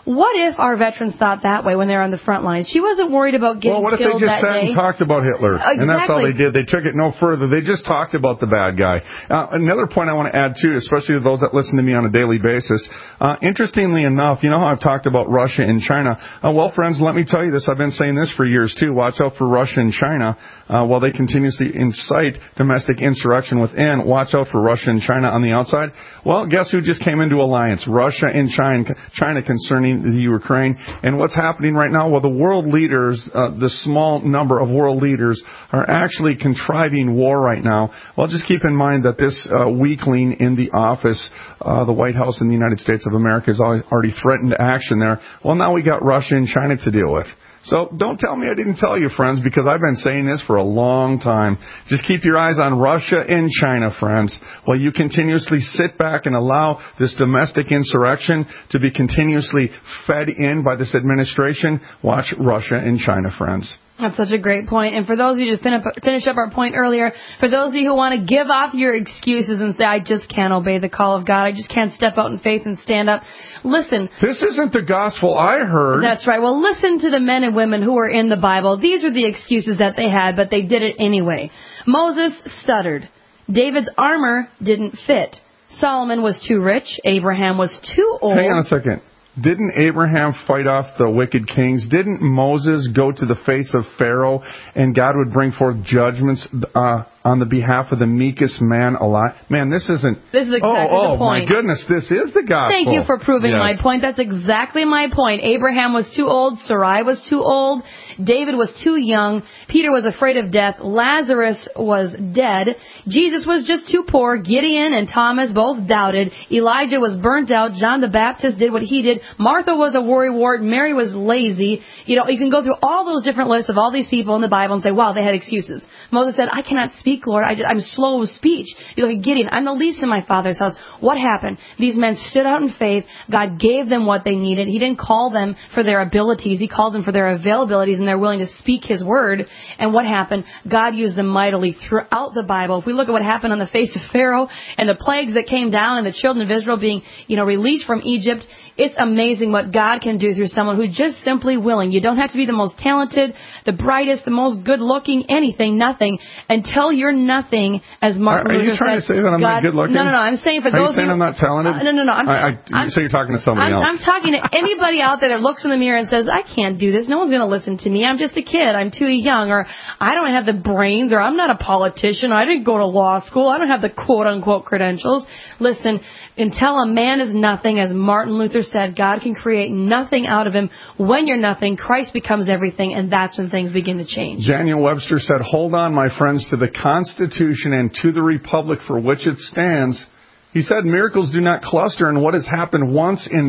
What if our veterans thought that way when they were on the front lines? She wasn't worried about getting killed that day. Well, what if they just sat and talked about Hitler? Exactly. And that's all they did. They took it no further. They just talked about the bad guy. Another point I want to add, too, especially to those that listen to me on a daily basis, interestingly enough, you know how I've talked about Russia and China? Well, friends, let me tell you this. I've been saying this for years, too. Watch out for Russia and China. While they continuously incite domestic insurrection within, watch out for Russia and China on the outside. Well, guess who just came into alliance? Russia and China concerning the Ukraine. And what's happening right now? Well, the world leaders, the small number of world leaders, are actually contriving war right now. Well, just keep in mind that this weakling in the office, the White House in the United States of America, has already threatened action there. Well, now we got Russia and China to deal with. So don't tell me I didn't tell you, friends, because I've been saying this for a long time. Just keep your eyes on Russia and China, friends, while you continuously sit back and allow this domestic insurrection to be continuously fed in by this administration. Watch Russia and China, friends. That's such a great point. And for those of you, to finish up our point earlier, for those of you who want to give off your excuses and say, I just can't obey the call of God, I just can't step out in faith and stand up, listen. This isn't the gospel I heard. That's right. Well, listen to the men and women who are in the Bible. These were the excuses that they had, but they did it anyway. Moses stuttered. David's armor didn't fit. Solomon was too rich. Abraham was too old. Hang on a second. Didn't Abraham fight off the wicked kings? Didn't Moses go to the face of Pharaoh and God would bring forth judgments on the behalf of the meekest man alive? Man, this is exactly the point. Oh, my goodness, this is the gospel. Thank you for proving my point. That's exactly my point. Abraham was too old. Sarai was too old. David was too young. Peter was afraid of death. Lazarus was dead. Jesus was just too poor. Gideon and Thomas both doubted. Elijah was burnt out. John the Baptist did what he did. Martha was a worrywart. Mary was lazy. You know, you can go through all those different lists of all these people in the Bible and say, wow, they had excuses. Moses said, I cannot speak, Lord. I'm slow of speech. You look at Gideon. I'm the least in my father's house. What happened? These men stood out in faith. God gave them what they needed. He didn't call them for their abilities. He called them for their availabilities, and they're willing to speak His word. And what happened? God used them mightily throughout the Bible. If we look at what happened on the face of Pharaoh and the plagues that came down and the children of Israel being, released from Egypt, it's amazing what God can do through someone who's just simply willing. You don't have to be the most talented, the brightest, the most good-looking, anything, nothing, until you're nothing, as Martin Luther said. Are you trying to say that I'm not good-looking? No. I'm saying for those Are you saying I'm not talented? No. So you're talking to somebody else. I'm talking to anybody out there that looks in the mirror and says, I can't do this. No one's going to listen to me. I'm just a kid. I'm too young. Or I don't have the brains. Or I'm not a politician. Or I didn't go to law school. I don't have the quote-unquote credentials. Listen, until a man is nothing, as Martin Luther said, God can create nothing out of him. When you're nothing, Christ becomes everything, and that's when things begin to change. Daniel Webster said, hold on, my friends, to the Constitution and to the Republic for which it stands. He said, miracles do not cluster, and what has happened once in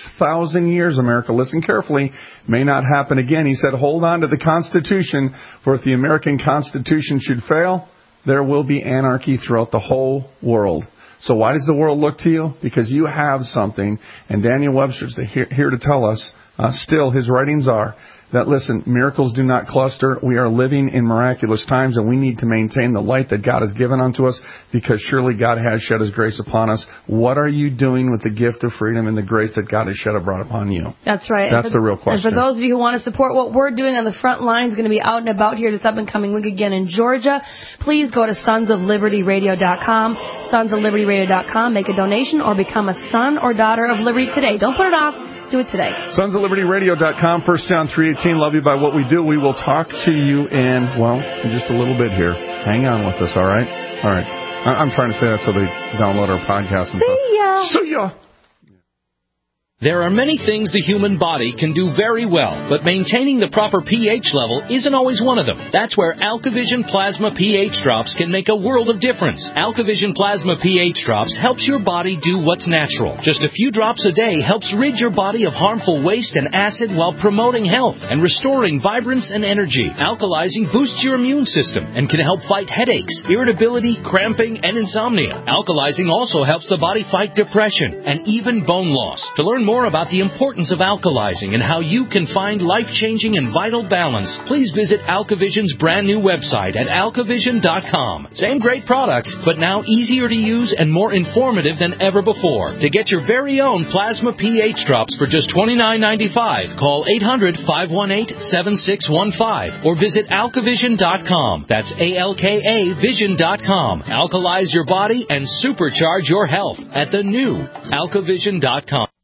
6,000 years, America, listen carefully, may not happen again. He said, hold on to the Constitution, for if the American Constitution should fail, there will be anarchy throughout the whole world. So why does the world look to you? Because you have something. And Daniel Webster's here to tell us, still his writings are, that, listen, miracles do not cluster. We are living in miraculous times, and we need to maintain the light that God has given unto us, because surely God has shed His grace upon us. What are you doing with the gift of freedom and the grace that God has shed abroad upon you? That's right. That's the real question. And for those of you who want to support what we're doing on the front lines, going to be out and about here this up-and-coming week again in Georgia, please go to sonsoflibertyradio.com, sonsoflibertyradio.com, make a donation, or become a son or daughter of Liberty today. Don't put it off. Do it today. Sonsoflibertyradio.com, 1 John 3:18. Love you by what we do. We will talk to you in just a little bit here. Hang on with us, all right? All right. I'm trying to say that so they download our podcast and stuff. See ya. There are many things the human body can do very well, but maintaining the proper pH level isn't always one of them. That's where AlkaVision Plasma pH Drops can make a world of difference. AlkaVision Plasma pH Drops helps your body do what's natural. Just a few drops a day helps rid your body of harmful waste and acid while promoting health and restoring vibrance and energy. Alkalizing boosts your immune system and can help fight headaches, irritability, cramping, and insomnia. Alkalizing also helps the body fight depression and even bone loss. To learn more about the importance of alkalizing and how you can find life-changing and vital balance, please visit Alkavision's brand new website at alkavision.com. Same great products, but now easier to use and more informative than ever before. To get your very own Plasma pH drops for just $29.95, call 800-518-7615 or visit alkavision.com. That's ALKA Vision.com. Alkalize your body and supercharge your health at the new alkavision.com.